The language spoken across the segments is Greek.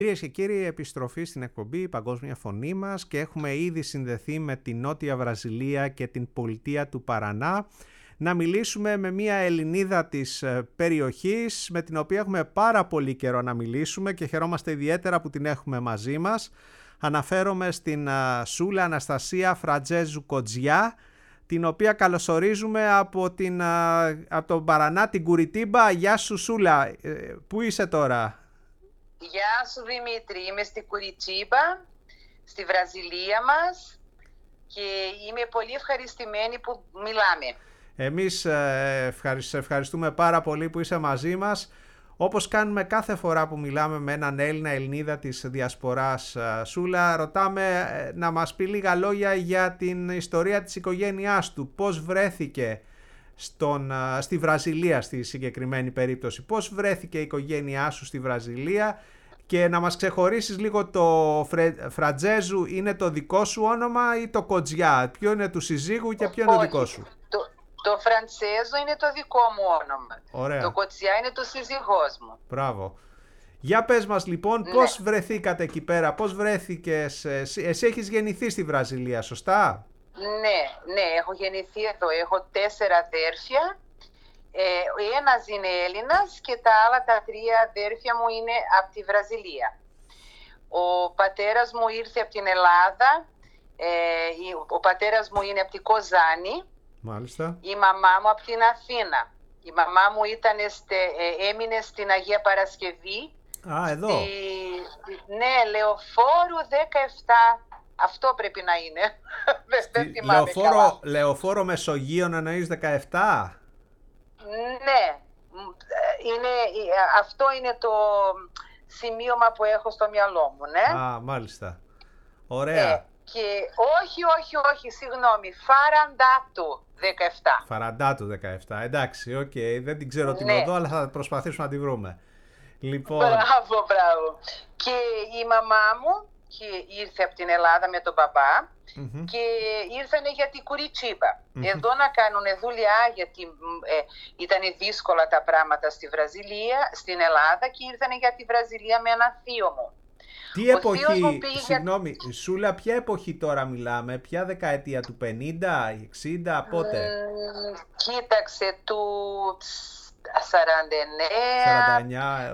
Κυρίες και κύριοι, επιστροφή στην εκπομπή «Η Παγκόσμια Φωνή μας» και έχουμε ήδη συνδεθεί με την Νότια Βραζιλία και την πολιτεία του Παρανά να μιλήσουμε με μια Ελληνίδα της περιοχής με την οποία έχουμε πάρα πολύ καιρό να μιλήσουμε και χαιρόμαστε ιδιαίτερα που την έχουμε μαζί μας. Αναφέρομαι στην Σούλα Αναστασία Φρατζέζου Κοτζιά, την οποία καλωσορίζουμε από τον Παρανά, την Κουριτίμπα. Γεια σου Σούλα, πού είσαι τώρα? Γεια σου Δημήτρη, είμαι στη Κουριτίμπα, στη Βραζιλία μας και είμαι πολύ ευχαριστημένη που μιλάμε. Εμείς ευχαριστούμε πάρα πολύ που είσαι μαζί μας. Όπως κάνουμε κάθε φορά που μιλάμε με έναν Έλληνα-Ελληνίδα της Διασποράς, Σούλα, ρωτάμε να μας πει λίγα λόγια για την ιστορία της οικογένειάς του. Πώς βρέθηκε στη Βραζιλία στη συγκεκριμένη περίπτωση. Πώς βρέθηκε η οικογένειά σου στη Βραζιλία και να μας ξεχωρίσεις λίγο το Φρατζέζου, είναι το δικό σου όνομα ή το Κοτζιά? Ποιο είναι του συζύγου και ποιο είναι το δικό σου? Το Φραντσέζο είναι το δικό μου όνομα. Ωραία. Το Κοτζιά είναι το σύζυγός μου. Μπράβο. Για πες μας λοιπόν, ναι, πώς βρεθήκατε εκεί πέρα, πώς βρέθηκες? Εσύ έχεις γεννηθεί στη Βραζιλία, σωστά? Ναι, έχω γεννηθεί εδώ. Έχω 4 αδέρφια. Ένας είναι Έλληνας και τα άλλα τα 3 αδέρφια μου είναι από τη Βραζιλία. Ο πατέρας μου ήρθε από την Ελλάδα. Ο πατέρας μου είναι από την Κοζάνη. Μάλιστα. Η μαμά μου από την Αθήνα. Η μαμά μου έμεινε στην Αγία Παρασκευή. Εδώ. Ναι, Λεωφόρου 17. Αυτό πρέπει να είναι. Δεν θυμάμαι καλά. Λεωφόρο Μεσογείων εννοείς 17? Ναι. Αυτό είναι το σημείωμα που έχω στο μυαλό μου, ναι. Μάλιστα. Ωραία. Και όχι, συγγνώμη. Φαραντάτου 17. Φαραντάτου 17. Εντάξει, οκ. Δεν την ξέρω την οδό, αλλά θα προσπαθήσουμε να τη βρούμε. Λοιπόν... Μπράβο. Και η μαμά μου ήρθε από την Ελλάδα με τον μπαμπά και ήρθανε για την Κουριτίμπα. Εδώ να κάνουν δουλειά, γιατί ήταν δύσκολα τα πράγματα στη Βραζιλία, στην Ελλάδα, και ήρθανε για τη Βραζιλία με ένα θείο μου. Τι εποχή, συγγνώμη, Σούλα, ποια εποχή τώρα μιλάμε, ποια δεκαετία, του 50, 60, πότε? Κοίταξε, του 49, 53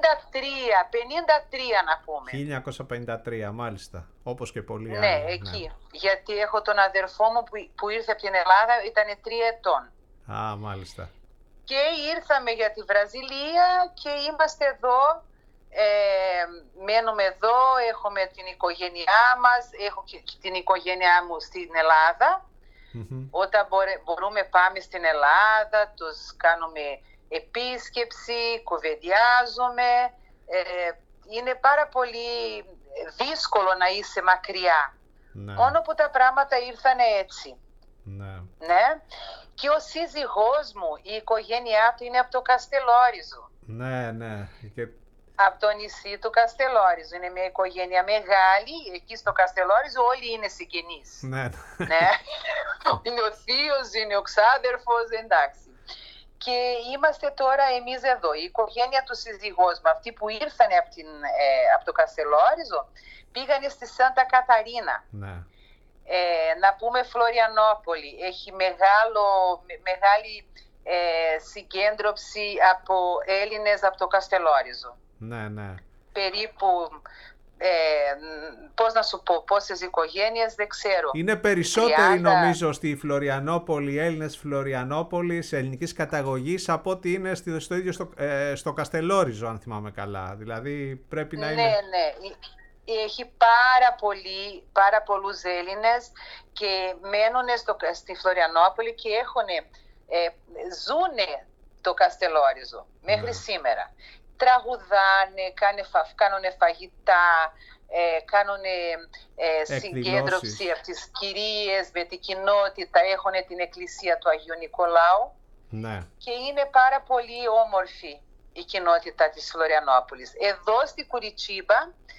να πούμε. 1953, μάλιστα, όπως και πολλοί άλλοι. Ναι, εκεί. Γιατί έχω τον αδερφό μου που ήρθε από την Ελλάδα, ήταν 3 ετών. Μάλιστα. Και ήρθαμε για τη Βραζιλία και είμαστε εδώ. Μένουμε εδώ, έχουμε την οικογένειά μας, έχω και την οικογένειά μου στην Ελλάδα. Όταν μπορούμε πάμε στην Ελλάδα, τους κάνουμε επίσκεψη, κουβεντιάζουμε. Είναι πάρα πολύ δύσκολο να είσαι μακριά. Ναι. Μόνο που τα πράγματα ήρθαν έτσι. Ναι. Και ο σύζυγός μου, η οικογένειά του είναι από το Καστελόριζο. Ναι. Από το νησί του Καστελόριζο. Είναι μια οικογένεια μεγάλη. Εκεί στο Καστελόριζο όλοι είναι συγγενείς. Ναι. Είναι ο θείος, είναι ο ξάδερφος, εντάξει. Και είμαστε τώρα εμείς εδώ. Η οικογένεια του συζυγός μου, αυτοί που ήρθανε από το Καστελόριζο, πήγανε στη Σάντα Καταρίνα. Ναι. Να πούμε Φλωριανόπολη. Έχει μεγάλη συγκέντρωση από Έλληνες από το Καστελόριζο. Ναι. Περίπου, πώς να σου πω, πόσες οικογένειες, δεν ξέρω. Είναι περισσότεροι νομίζω στη Φλωριανόπολη, Έλληνες Φλωριανόπολης, ελληνικής καταγωγής, από ότι είναι στο ίδιο στο Καστελόριζο, αν θυμάμαι καλά. Δηλαδή πρέπει να είναι... Ναι. Έχει πάρα πολλούς Έλληνες και μένουν στη Φλωριανόπολη και ζούνε το Καστελόριζο μέχρι σήμερα. Τραγουδάνε, κάνουν φαγητά, κάνουν συγκέντρωση από τις κυρίες με την κοινότητα, έχουν την εκκλησία του Αγίου Νικολάου. Ναι. Και είναι πάρα πολύ όμορφη η κοινότητα της Φλωριανόπολης. Εδώ στη Κουριτίμπα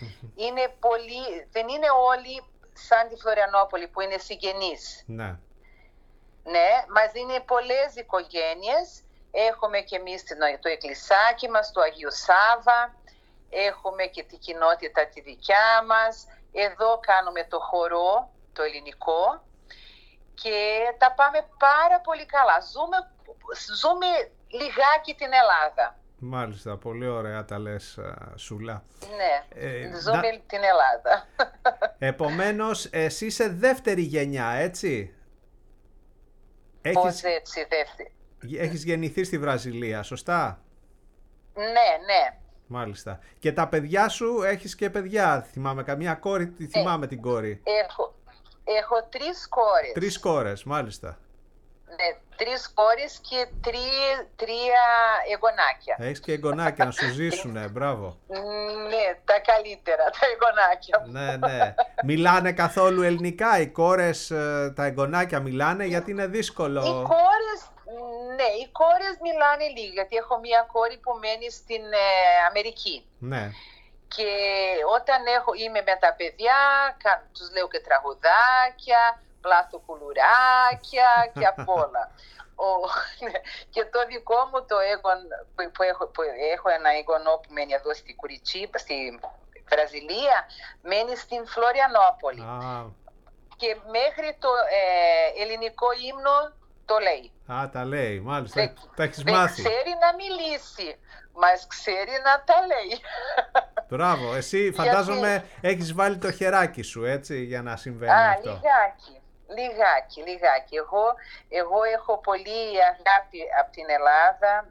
δεν είναι όλοι σαν τη Φλωριανόπολη που είναι συγγενείς. Ναι. Ναι, μας είναι πολλές οικογένειες. Έχουμε και εμείς το εκκλησάκι μας, του Αγίου Σάβα. έχουμε και την κοινότητα τη δικιά μας. Εδώ κάνουμε το χορό, το ελληνικό, και τα πάμε πάρα πολύ καλά. Ζούμε λιγάκι την Ελλάδα. Μάλιστα, πολύ ωραία τα λες, Σούλα. Ναι, ζούμε την Ελλάδα. Επομένως, εσύ είσαι δεύτερη γενιά, έτσι? Πώς έτσι δεύτερη? Έχεις γεννηθεί στη Βραζιλία, σωστά? Ναι. Μάλιστα. Και τα παιδιά σου, έχεις και παιδιά, θυμάμαι, καμία κόρη, θυμάμαι την κόρη. Έχω 3 κόρες. 3 κόρες, μάλιστα. Ναι, 3 κόρες και 3 εγγονάκια. Έχεις και εγγονάκια να σου ζήσουνε, μπράβο. Ναι, τα καλύτερα, τα εγγονάκια μου. Ναι. Μιλάνε καθόλου ελληνικά οι κόρες, τα εγγονάκια μιλάνε, γιατί είναι δύσκολο. Οι κόρες μιλάνε λίγο, γιατί έχω μια κόρη που μένει στην Αμερική. Ναι. Και όταν είμαι με τα παιδιά, τους λέω και τραγουδάκια, πλάθω κουλουράκια και απ' όλα. Και το δικό μου το έγγον, που έχω ένα εγγονό που μένει εδώ στη Κουριτσίπα, στη Βραζιλία, μένει στην Φλωριανόπολη. Και μέχρι το ελληνικό ύμνο το λέει. Τα λέει, μάλιστα. Τα έχεις μάθει. Δεν ξέρει να μιλήσει, μας ξέρει να τα λέει. Μπράβο, εσύ φαντάζομαι έχεις βάλει το χεράκι σου, έτσι, για να συμβαίνει αυτό. Λιγάκι. Εγώ έχω πολύ αγάπη από την Ελλάδα,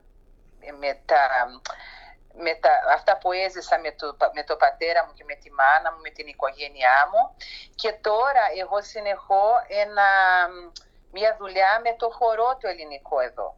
με αυτά που έζησα με το πατέρα μου και με τη μάνα μου, με την οικογένειά μου. Και τώρα εγώ συνεχώ μια δουλειά με το χορό το ελληνικό εδώ.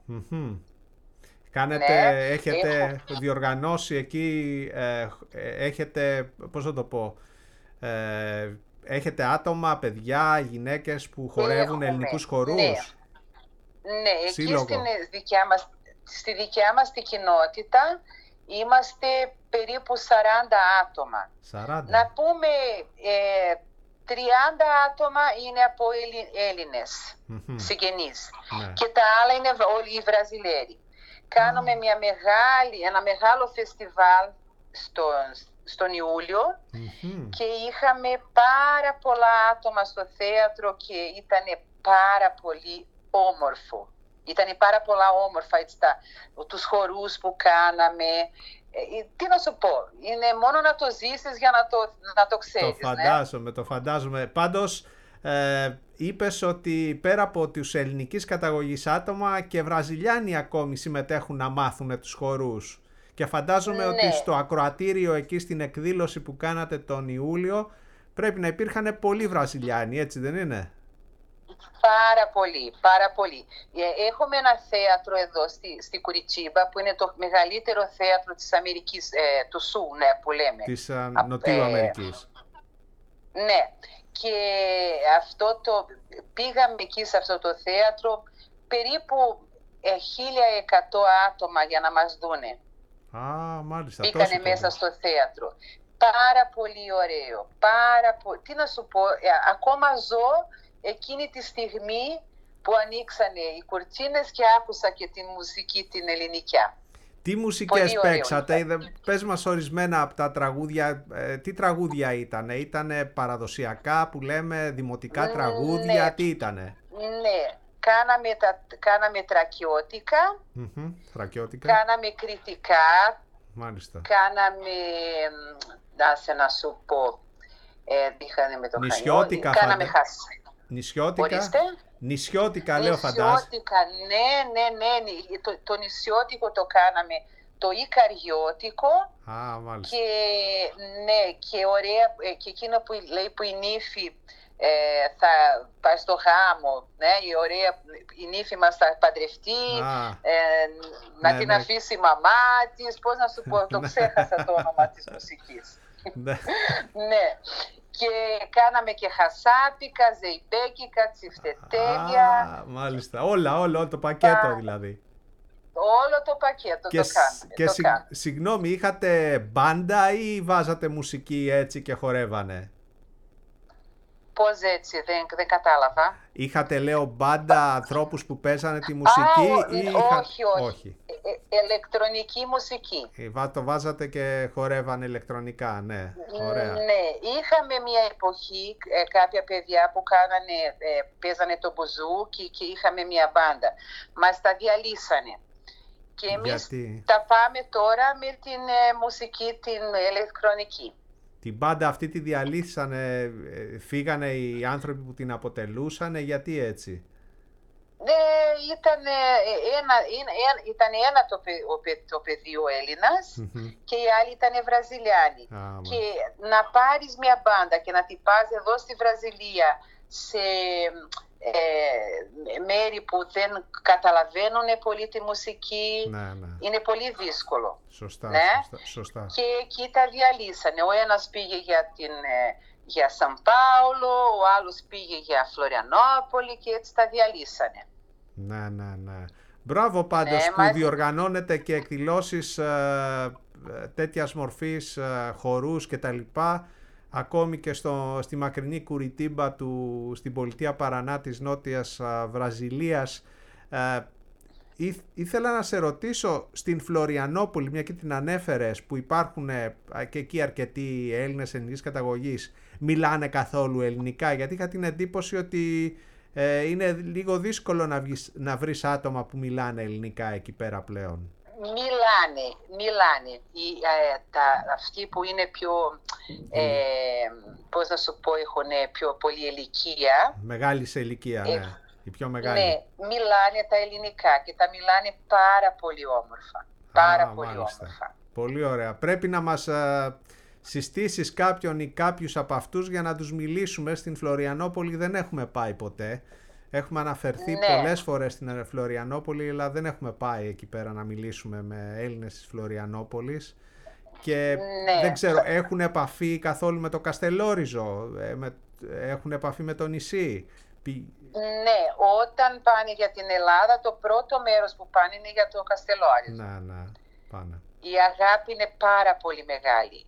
Έχετε διοργανώσει εκεί, έχετε, πώς θα το πω, έχετε άτομα, παιδιά, γυναίκες που χορεύουν ελληνικούς χορούς? Ναι, εκεί στη δικιά μας τη κοινότητα είμαστε περίπου 40 άτομα. 40. Να πούμε 30 άτομα είναι από Έλληνες συγγενείς. Ναι. Και τα άλλα είναι όλοι οι Βραζιλαίοι. Κάνουμε ένα μεγάλο φεστιβάλ στον Ιούλιο και είχαμε πάρα πολλά άτομα στο θέατρο και ήταν πάρα πολύ όμορφο. Ήταν πάρα πολλά όμορφα τους χορούς που κάναμε. Τι να σου πω, είναι μόνο να το ζήσεις για να το ξέρεις. Το φαντάζομαι. Πάντως, είπες ότι πέρα από τους ελληνικής καταγωγής άτομα και Βραζιλιάνοι ακόμη συμμετέχουν να μάθουν τους χορούς. Και φαντάζομαι ότι στο ακροατήριο εκεί στην εκδήλωση που κάνατε τον Ιούλιο πρέπει να υπήρχαν πολλοί Βραζιλιάνοι, έτσι δεν είναι? Πάρα πολύ. Έχουμε ένα θέατρο εδώ στη Κουριτσίπα που είναι το μεγαλύτερο θέατρο της Αμερικής, του ΣΟΥ, που λέμε. Της Νοτιού Αμερικής. Ναι. Και πήγαμε εκεί σε αυτό το θέατρο περίπου 1.100 άτομα για να μας δούνε. Μάλιστα. Μπήκανε μέσα στο θέατρο. Πάρα πολύ ωραίο. Τι να σου πω, ακόμα ζω εκείνη τη στιγμή που ανοίξανε οι κουρτίνες και άκουσα και τη μουσική την ελληνικιά. Τι μουσικές παίξατε? Πες μας ορισμένα από τα τραγούδια. Τι τραγούδια ήτανε? Ήτανε παραδοσιακά που λέμε, δημοτικά τραγούδια? Τι ήτανε? Ναι, κάναμε τρακιώτικα, κάναμε κριτικά. Μάλιστα. Κάναμε, να σου πω, είχαμε το νησιώτικα. Κάναμε Νησιώτικα, λέω, φαντάζομαι. Ναι. Το νησιώτικο το κάναμε, το Ικαριώτικο. Μάλιστα. Και ωραία, και εκείνο που λέει που η νύφη θα πάει στο γάμο, η νύφη μας θα παντρευτεί, να την αφήσει η μαμά της, πώς να σου πω, το ξέχασα το όνομα της μουσικής. Ναι. Και κάναμε και χασάπικα, ζεϊμπέκικα, τσιφτετέλια. Μάλιστα, όλο το πακέτο δηλαδή. Όλο το πακέτο το κάναμε. Συγγνώμη, είχατε μπάντα ή βάζατε μουσική έτσι και χορεύανε? Πώς έτσι, δεν κατάλαβα. Είχατε, λέω, μπάντα ανθρώπους που παίζανε τη μουσική όχι. Ηλεκτρονική μουσική. Το βάζατε και χορεύανε ηλεκτρονικά, ναι. Ωραία. Ναι, είχαμε μια εποχή κάποια παιδιά που παίζανε το μπουζούκι και είχαμε μια μπάντα. Μας τα διαλύσανε. Και εμείς τα πάμε τώρα με την μουσική, την ηλεκτρονική. Την μπάντα αυτή τη διαλύσανε, φύγανε οι άνθρωποι που την αποτελούσαν, γιατί έτσι? Ήταν ένα το παιδί ο Έλληνας και οι άλλοι ήταν Βραζιλιάνοι. Και να πάρεις μια μπάντα και να την πας εδώ στη Βραζιλία σε μέρη που δεν καταλαβαίνουν πολύ τη μουσική, είναι πολύ δύσκολο. Σωστά. Και εκεί τα διαλύσανε. Ο ένας πήγε για Σαν Πάολο, ο άλλος πήγε για Φλωριανόπολη και έτσι τα διαλύσανε. Ναι. Μπράβο πάντως που διοργανώνετε και εκδηλώσεις τέτοιας μορφής, χορούς και τα λοιπά, ακόμη και στη μακρινή Κουριτίμπα στην πολιτεία Παρανά της Νότιας Βραζιλίας. Ήθελα να σε ρωτήσω, στην Φλωριανόπολη, μια και την ανέφερες, που υπάρχουν και εκεί αρκετοί Έλληνες ελληνικής καταγωγής, μιλάνε καθόλου ελληνικά? Γιατί είχα την εντύπωση ότι είναι λίγο δύσκολο να βρεις άτομα που μιλάνε ελληνικά εκεί πέρα πλέον. Μιλάνε. Αυτοί που είναι πιο, πώς να σου πω, έχουν πιο πολύ ηλικία. Μεγάλη σε ηλικία, ναι. Οι πιο μεγάλοι. Ναι, μιλάνε τα ελληνικά και τα μιλάνε πάρα πολύ όμορφα. Πολύ όμορφα. Πολύ ωραία. Πρέπει να μας συστήσεις κάποιον ή κάποιους από αυτούς για να τους μιλήσουμε. Στην Φλωριανόπολη δεν έχουμε πάει ποτέ. Έχουμε αναφερθεί πολλές φορές στην Φλωριανόπολη, αλλά δεν έχουμε πάει εκεί πέρα να μιλήσουμε με Έλληνες της Φλωριανόπολης. Και δεν ξέρω, έχουν επαφή καθόλου με το Καστελόριζο? Έχουν επαφή με το νησί? Ναι, όταν πάνε για την Ελλάδα, το πρώτο μέρος που πάνε είναι για το Καστελόριζο. Ναι, πάνε. Η αγάπη είναι πάρα πολύ μεγάλη.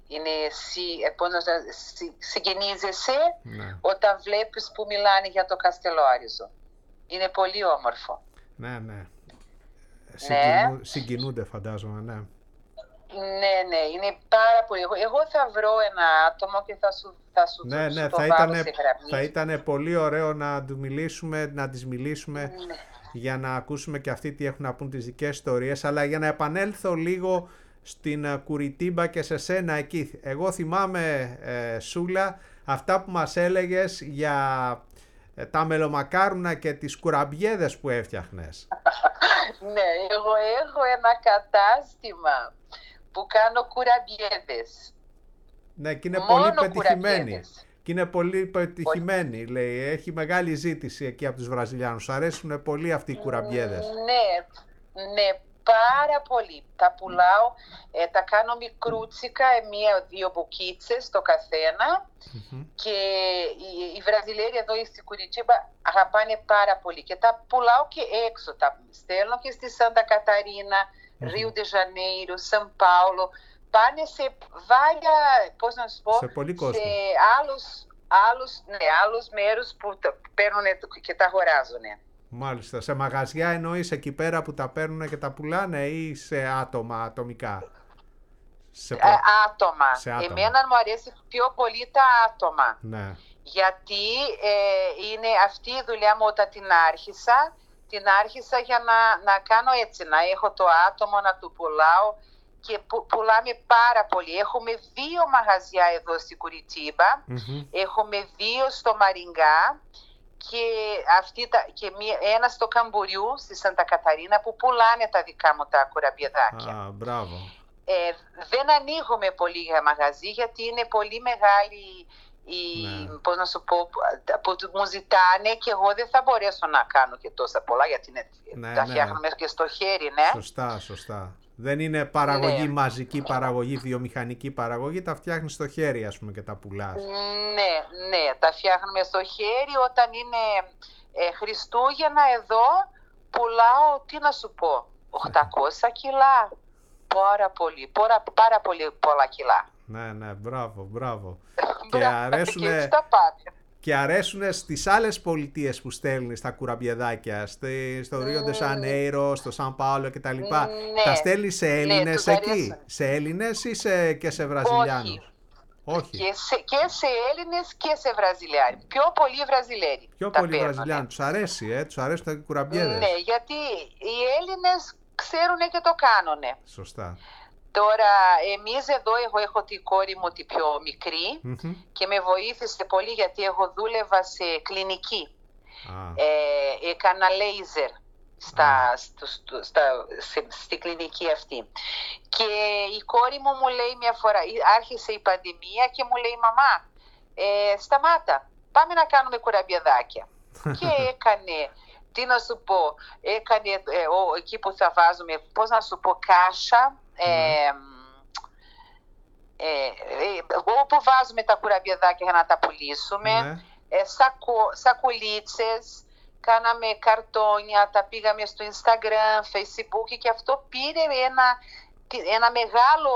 Συγκινίζεσαι όταν βλέπεις που μιλάνε για το Καστελόριζο. Είναι πολύ όμορφο. Ναι. Συγκινούνται, φαντάζομαι, ναι. Ναι, είναι πάρα πολύ. Εγώ θα βρω ένα άτομο και θα σου το βάλω σε γραμμή. Θα ήταν πολύ ωραίο να τις μιλήσουμε για να ακούσουμε και αυτοί τι έχουν να πούν τις δικές ιστορίες. Αλλά για να επανέλθω λίγο στην Κουριτίμπα και σε σένα εκεί. Εγώ θυμάμαι, Σούλα, αυτά που μας έλεγες για τα μελομακάρουνα και τις κουραμπιέδες που έφτιαχνες. Ναι, εγώ έχω ένα κατάστημα που κάνω κουραμπιέδες. Ναι, και είναι πολύ πετυχημένη. Και είναι πολύ πετυχημένη, λέει. Έχει μεγάλη ζήτηση εκεί από τους Βραζιλιάνους. Αρέσουν πολύ αυτοί οι κουραμπιέδες. Ναι, πάρα πολύ. Τα πουλάω, τα κάνω μικρούτσικα, 1-2 μπουκίτσες το καθένα. Και οι Βραζιλιέροι εδώ στη Κουριτίμπα αγαπάνε πάρα πολύ. Και τα πουλάω και έξω. Τα στέλνω και στη Σάντα Καταρίνα, Ρίο ντε Ζανέιρο, Σαν Πάολο. Πάνε σε βάλια, πώς να σου πω, σε πολύ κόσμο. Σε άλλους μέρους που παίρνουν και τα αγοράζουν. Μάλιστα. Σε μαγαζιά εννοείς εκεί πέρα που τα παίρνουν και τα πουλάνε ή σε ατομικά? Άτομα. Εμένα μου αρέσει πιο πολύ τα άτομα. Ναι. Γιατί είναι αυτή η δουλειά μου όταν την άρχισα για να κάνω έτσι, να έχω το άτομο, να του πουλάω και πουλάμε πάρα πολύ. Έχουμε 2 μαγαζιά εδώ στην Κουριτίμπα, έχουμε 2 στο Μαριγκά και ένα στο Καμπουριού, στη Σάντα Καταρίνα, που πουλάνε τα δικά μου τα κουραμπιεδάκια. Μπράβο. Δεν ανοίγουμε πολύ για μαγαζί γιατί είναι πολύ μεγάλη πώς να σου πω, που μου ζητάνε και εγώ δεν θα μπορέσω να κάνω και τόσα πολλά γιατί τα φτιάχνουμε και στο χέρι, ναι. Σωστά. Δεν είναι παραγωγή μαζική, παραγωγή, βιομηχανική παραγωγή, τα φτιάχνεις στο χέρι, ας πούμε, και τα πουλάς. Ναι, τα φτιάχνουμε στο χέρι. Όταν είναι Χριστούγεννα εδώ, πουλάω, τι να σου πω, 800 κιλά. Πάρα πολύ πολλά κιλά. Ναι, μπράβο. Και Και αρέσουν στις άλλες πολιτείες που στέλνεις τα κουραμπιεδάκια, στο Ρίο Ντε Ζανέιρο, στο Σαν Πάολο κτλ. Τα στέλνεις σε Έλληνες εκεί, σε Έλληνες ή και σε Βραζιλιάνους? Όχι. Και σε Έλληνες και σε Βραζιλιάνοι. Πιο πολλοί Βραζιλιάνοι. Πιο πολλοί Βραζιλιάνοι. Τους αρέσει, τους αρέσουν τα κουραμπιέδες. Ναι, γιατί οι Έλληνες ξέρουν και το κάνουνε. Σωστά. Τώρα, εμείς εδώ, εγώ έχω την κόρη μου τη πιο μικρή και με βοήθησε πολύ γιατί εγώ δούλευα σε κλινική. Έκανα λέιζερ στη κλινική αυτή. Και η κόρη μου λέει μια φορά, άρχισε η πανδημία και μου λέει «Μαμά, σταμάτα, πάμε να κάνουμε κουραμπιεδάκια». Και έκανε, τι να σου πω, έκανε εκεί που θα βάζουμε, πώς να σου πω, κάσα, όπου βάζουμε τα κουραμπιεδάκια για να τα πουλήσουμε, σακουλίτσες, κάναμε καρτόνια, τα πήγαμε στο Instagram, Facebook και αυτό πήρε ένα μεγάλο,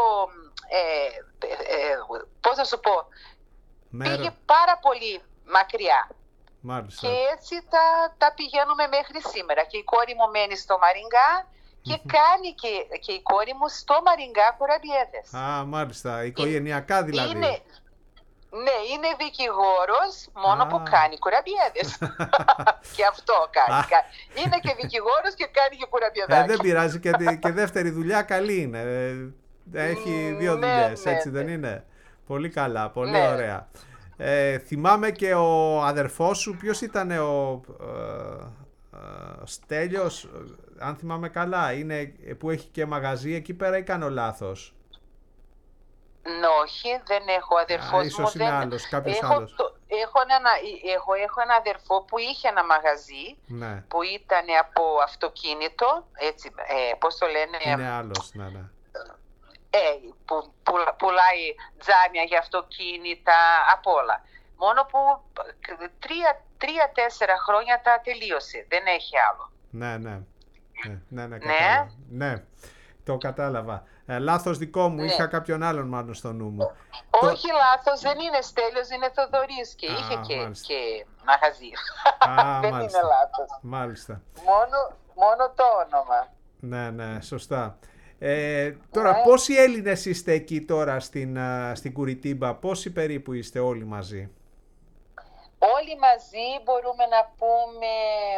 πώς να σου πω, πήγε πάρα πολύ μακριά. Μάλιστα. Και έτσι τα πηγαίνουμε μέχρι σήμερα. Και η κόρη μου μένει στο Μαριγκά και κάνει και η κόρη μου στο Μαριγκά κουραμπιέδες. Μάλιστα. Οικογενειακά δηλαδή. Ναι, είναι δικηγόρος, μόνο που κάνει κουραμπιέδες. Και αυτό κάνει. Είναι και δικηγόρος και κάνει και κουραμπιεδάκια. Δεν πειράζει, και δεύτερη δουλειά καλή είναι. Έχει δύο δουλειές, έτσι δεν είναι? Πολύ καλά, πολύ ωραία. Θυμάμαι και ο αδερφός σου, ποιος ήταν, ο Στέλιος, αν θυμάμαι καλά, είναι που έχει και μαγαζί εκεί πέρα ή κάνω λάθος? Όχι, δεν έχω αδερφός ίσως μου. Είναι άλλος, κάποιος άλλος. Εγώ έχω ένα αδερφό που είχε ένα μαγαζί, ναι, που ήταν από αυτοκίνητο, έτσι, πώς το λένε. Είναι άλλος, ναι. Που πουλάει τζάμια για αυτοκίνητα, απ' όλα. Μόνο που 3-4 χρόνια τα τελείωσε, δεν έχει άλλο. Ναι, το κατάλαβα. Λάθος δικό μου, είχα κάποιον άλλον μάλλον στο νου μου. Όχι λάθος, δεν είναι Στέλιος, είναι Θοδωρής και είχε και μαγαζί. Δεν είναι λάθος. Μάλιστα. Μόνο το όνομα. Ναι, σωστά. Τώρα, πόσοι Έλληνες είστε εκεί τώρα στην Κουριτίμπα, πόσοι περίπου είστε όλοι μαζί? Όλοι μαζί μπορούμε να πούμε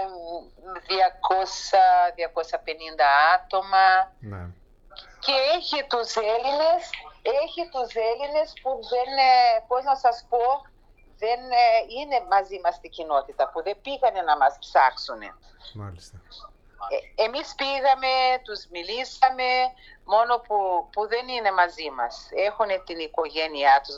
200-250 άτομα. Ναι. Και έχει τους Έλληνες που δεν, πώς να σας πω, δεν είναι μαζί μας στην κοινότητα, που δεν πήγανε να μας ψάξουν. Μάλιστα. Εμείς πήγαμε, τους μιλήσαμε, μόνο που δεν είναι μαζί μας. Έχουν την οικογένειά τους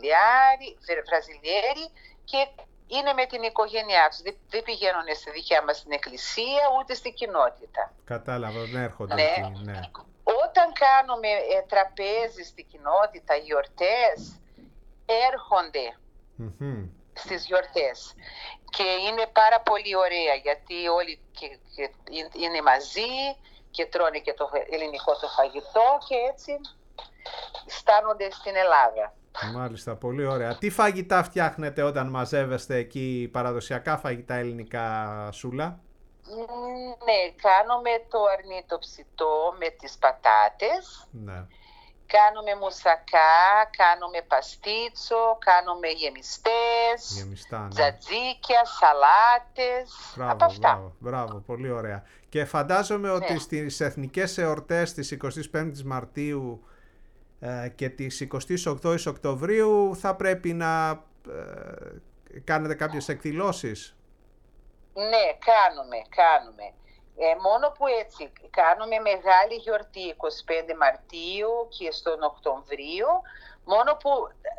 Βραζιλιέροι και είναι με την οικογένειά τους. Δεν πηγαίνουν στη δικιά μας στην εκκλησία, ούτε στην κοινότητα. Κατάλαβα, δεν έρχονται εκεί, ναι. Όταν κάνουμε τραπέζι στην κοινότητα, γιορτές, έρχονται στις γιορτές. Και είναι πάρα πολύ ωραία, γιατί όλοι είναι μαζί και τρώνε και το ελληνικό το φαγητό και έτσι στάνονται στην Ελλάδα. Μάλιστα, πολύ ωραία. Τι φαγητά φτιάχνετε όταν μαζεύεστε εκεί, παραδοσιακά φαγητά ελληνικά, Σούλα? Ναι, κάνουμε το αρνίτο ψητό με τις πατάτες. Ναι. Κάνουμε μουσακά, κάνουμε παστίτσο, κάνουμε γεμιστές, τζατζίκια, σαλάτες, από αυτά. Μπράβο, πολύ ωραία. Και φαντάζομαι ότι στις εθνικές εορτές της 25ης Μαρτίου και της 28ης Οκτωβρίου θα πρέπει να κάνετε κάποιες εκδηλώσεις. Ναι, κάνουμε. Μόνο που έτσι κάνουμε μεγάλη γιορτή 25 Μαρτίου και στον Οκτωβρίου, μόνο που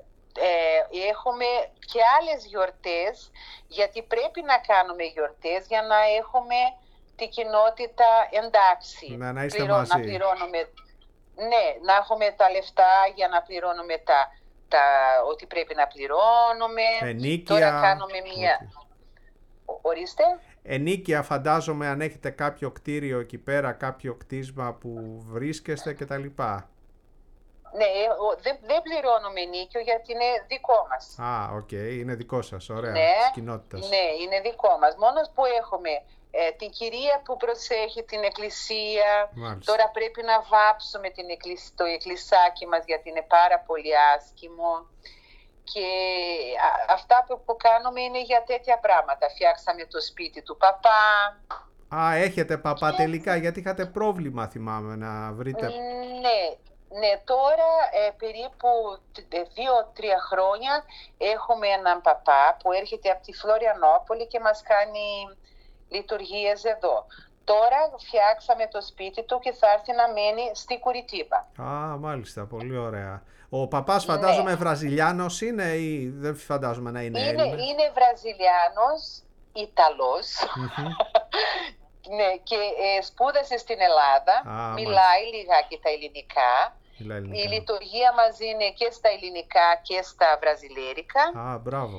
έχουμε και άλλες γιορτές, γιατί πρέπει να κάνουμε γιορτές για να έχουμε την κοινότητα εντάξει. Να είστε μαζί. Να πληρώνουμε, ναι, να έχουμε τα λεφτά για να πληρώνουμε ό,τι πρέπει να πληρώνουμε. Ενίκεια. Τώρα κάνουμε μία... Ορίστε. Ενίκεια, φαντάζομαι, αν έχετε κάποιο κτίριο εκεί πέρα, κάποιο κτίσμα που βρίσκεστε κτλ. Ναι, δεν πληρώνουμε ενοίκιο γιατί είναι δικό μας. Οκ, είναι δικό σας, ωραία, Ναι, της κοινότητας. ναι, είναι δικό μας. Μόνο που έχουμε την κυρία που προσέχει την εκκλησία. Μάλιστα. Τώρα πρέπει να βάψουμε το εκκλησάκι μας γιατί είναι πάρα πολύ άσχημο. Και αυτά που κάνουμε είναι για τέτοια πράγματα. Φτιάξαμε το σπίτι του παπά. Έχετε παπά τελικά, γιατί είχατε πρόβλημα, θυμάμαι, να βρείτε. Ναι, τώρα περίπου 2-3 χρόνια έχουμε έναν παπά που έρχεται από τη Φλωριανόπολη και μας κάνει λειτουργίες εδώ. Τώρα φτιάξαμε το σπίτι του και θα έρθει να μένει στη Κουριτίμπα. Μάλιστα, πολύ ωραία. Ο παπάς φαντάζομαι Βραζιλιάνος είναι ή δεν φαντάζομαι να είναι Έλληνα? Είναι Βραζιλιάνος, Ιταλός. Ναι, και σπούδασε στην Ελλάδα, μιλάει λιγάκι τα ελληνικά. Η λειτουργία μας είναι και στα ελληνικά και στα βραζιλέρικα. Μπράβο.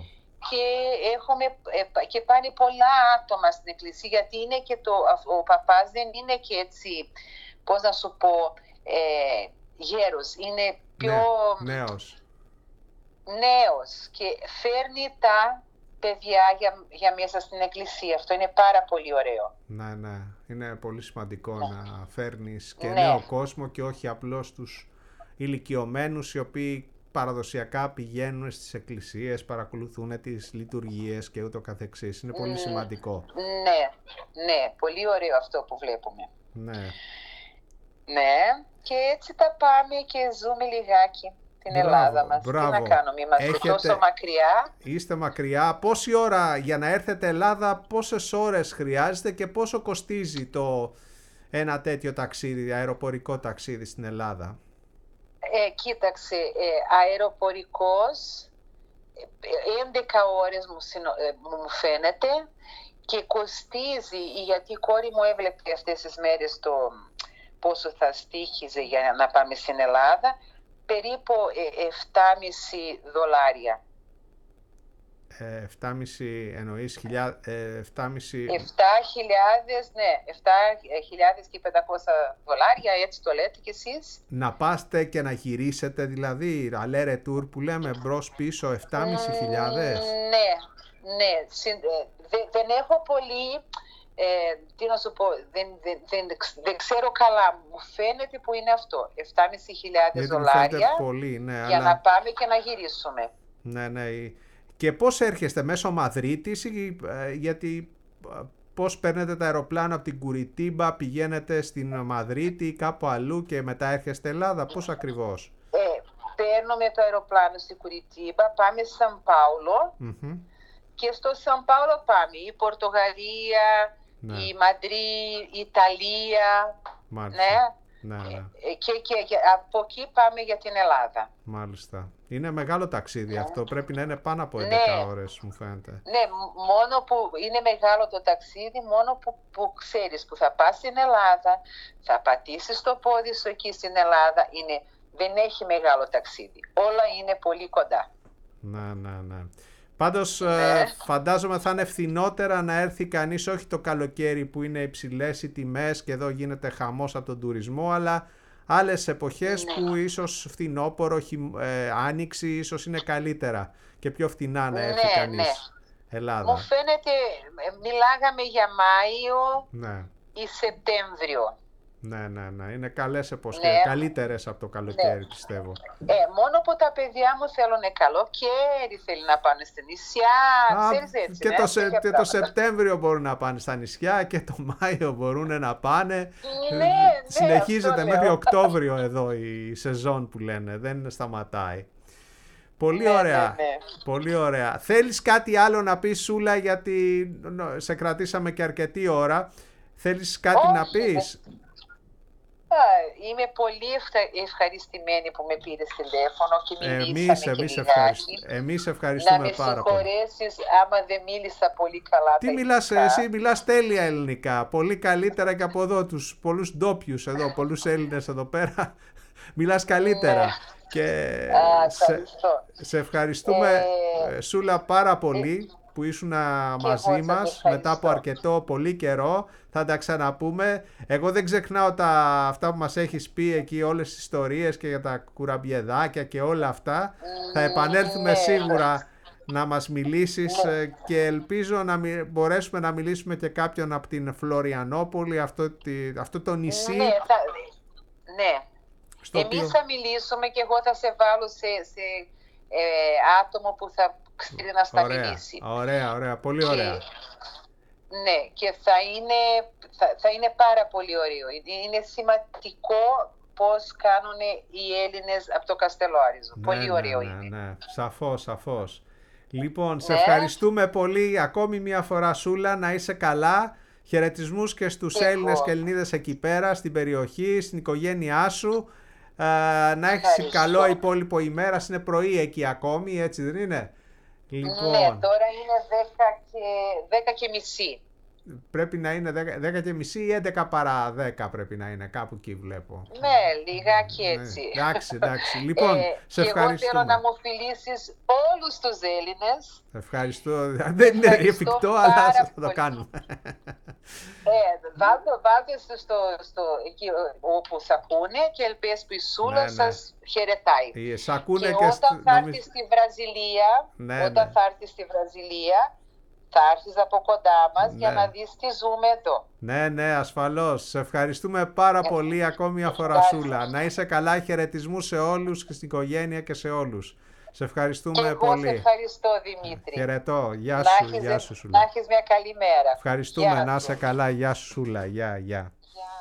Και πάνε πολλά άτομα στην εκκλησία, γιατί είναι και ο παπάς δεν είναι και έτσι, πώς να σου πω, γέρος, είναι πιο νέος και φέρνει τα παιδιά για μέσα στην εκκλησία. Αυτό είναι πάρα πολύ ωραίο. Ναι, είναι πολύ σημαντικό να φέρνεις και νέο κόσμο και όχι απλώς τους ηλικιωμένους οι οποίοι παραδοσιακά πηγαίνουν στις εκκλησίες, παρακολουθούν τις λειτουργίες και ούτω καθεξής. Είναι πολύ σημαντικό. Ναι, πολύ ωραίο αυτό που βλέπουμε. Ναι, και έτσι τα πάμε και ζούμε λιγάκι την Ελλάδα μας. Μπράβο. Τι να κάνουμε, είμαστε τόσο μακριά. Είστε μακριά. Πόση ώρα για να έρθετε Ελλάδα, πόσες ώρες χρειάζεται και πόσο κοστίζει ένα τέτοιο ταξίδι, αεροπορικό ταξίδι στην Ελλάδα? Κοίταξε, αεροπορικός 11 ώρες μου φαίνεται και κοστίζει, γιατί η κόρη μου έβλεπε αυτές τις μέρες πόσο θα στοίχιζε για να πάμε στην Ελλάδα, περίπου $7,5. 7,5 εννοείς 7,5... 7.500 έτσι το λέτε κι εσείς. Να πάστε και να γυρίσετε, δηλαδή aller retour που λέμε, μπρος πίσω, 7.500. Ναι. Δεν έχω πολύ, τι να σου πω, δεν ξέρω καλά, μου φαίνεται που είναι αυτό, $7,500 πολύ, για να πάμε και να γυρίσουμε. Ναι. Και πώς έρχεστε, μέσω Μαδρίτης, γιατί πώς παίρνετε τα αεροπλάνα από την Κουριτίμπα, πηγαίνετε στην Μαδρίτη ή κάπου αλλού και μετά έρχεστε Ελλάδα, πώς ακριβώς? Παίρνουμε το αεροπλάνο στην Κουριτίμπα, πάμε στο Σαν Πάολο και στο Σαν Πάολο πάμε η Πορτογαλία, η Μαδρί, η Ιταλία. Ναι. Και από εκεί πάμε για την Ελλάδα. Μάλιστα. Είναι μεγάλο ταξίδι αυτό, πρέπει να είναι πάνω από 11 ώρες μου φαίνεται. Ναι, μόνο που είναι μεγάλο το ταξίδι, μόνο που ξέρεις που θα πας στην Ελλάδα, θα πατήσεις το πόδι σου εκεί στην Ελλάδα, δεν έχει μεγάλο ταξίδι. Όλα είναι πολύ κοντά. Ναι. Πάντως φαντάζομαι θα είναι φθηνότερα να έρθει κανείς, όχι το καλοκαίρι που είναι υψηλές οι τιμές και εδώ γίνεται χαμός από τον τουρισμό, αλλά άλλες εποχές που ίσως φθινόπορο, άνοιξη, ίσως είναι καλύτερα και πιο φθηνά να έρθει κανείς Ελλάδα. Μου φαίνεται, μιλάγαμε για Μάιο ή Σεπτέμβριο. Ναι, είναι καλές εποχές, καλύτερες από το καλοκαίρι πιστεύω. Μόνο που τα παιδιά μου θέλουν καλοκαίρι, θέλουν να πάνε στη νησιά, ξέρεις έτσι. Και το Σεπτέμβριο μπορούν να πάνε στα νησιά και το Μάιο μπορούν να πάνε. Συνεχίζεται μέχρι Οκτώβριο εδώ η σεζόν που λένε, δεν σταματάει. Πολύ ωραία, πολύ ωραία. Θέλεις κάτι άλλο να πεις, Σούλα, γιατί σε κρατήσαμε και αρκετή ώρα. Θέλεις κάτι να πεις? Είμαι πολύ ευχαριστημένη που με πήρες τηλέφωνο και μιλήσαμε εμείς ευχαριστούμε πάρα πολύ. Να με συγχωρέσεις άμα δεν μίλησα πολύ καλά. Τι μιλάς εσύ, μιλάς τέλεια ελληνικά, πολύ καλύτερα και από εδώ τους πολλούς ντόπιους εδώ, πολλούς Έλληνες εδώ πέρα, μιλάς καλύτερα. Και σε ευχαριστούμε, Σούλα, πάρα πολύ. που ήσουν μαζί μας μετά από αρκετό πολύ καιρό. Θα τα ξαναπούμε. Εγώ δεν ξεχνάω αυτά που μας έχεις πει εκεί, όλες τις ιστορίες και για τα κουραμπιεδάκια και όλα αυτά. Θα επανέλθουμε σίγουρα να μας μιλήσεις και ελπίζω να μπορέσουμε να μιλήσουμε και κάποιον από την Φλωριανόπολη, αυτό το νησί. Ναι. Εμείς θα μιλήσουμε και εγώ θα σε βάλω σε άτομο που θα ξέρει να στα μιλήσει. Ωραία, πολύ ωραία. Ναι, και θα είναι πάρα πολύ ωραίο. Είναι σημαντικό πώς κάνουν οι Έλληνες από το Καστελόριζο. Πολύ ωραίο είναι. Ναι, σαφώς. Λοιπόν, σε ευχαριστούμε πολύ ακόμη μια φορά, Σούλα, να είσαι καλά. Χαιρετισμούς και στους Έλληνες και Ελληνίδες εκεί πέρα, στην περιοχή, στην οικογένειά σου. Να έχεις καλό υπόλοιπο ημέρας, είναι πρωί εκεί ακόμη, έτσι δεν είναι? Λοιπόν, ναι, τώρα είναι 10 και μισή. Πρέπει να είναι 10 και μισή ή 11 παρά 10 πρέπει να είναι, κάπου εκεί βλέπω. Ναι, λιγάκι έτσι. Εντάξει. Λοιπόν, σε ευχαριστούμε. Και εγώ θέλω να μου φιλήσεις όλους τους Έλληνες. Ευχαριστώ. Δεν είναι εφικτό, αλλά θα το κάνουμε. Βάλτε εκεί όπου θα ακούνε και ελπίζω που η Σούλα σας χαιρετάει. Και όταν θα έρθει στη Βραζιλία, θα έρθεις από κοντά μας για να δεις τι ζούμε εδώ. Ναι, ασφαλώς. Σε ευχαριστούμε πάρα πολύ ακόμη μια φορά, Σούλα. Να είσαι καλά, χαιρετισμούς σε όλους και στην οικογένεια και σε όλους. Σε ευχαριστούμε πολύ. Εγώ σε ευχαριστώ, Δημήτρη. Χαιρετώ. Γεια σου, Σούλα. Να έχεις μια καλή μέρα. Ευχαριστούμε, να είσαι καλά. Γεια σου, Σούλα. Γεια.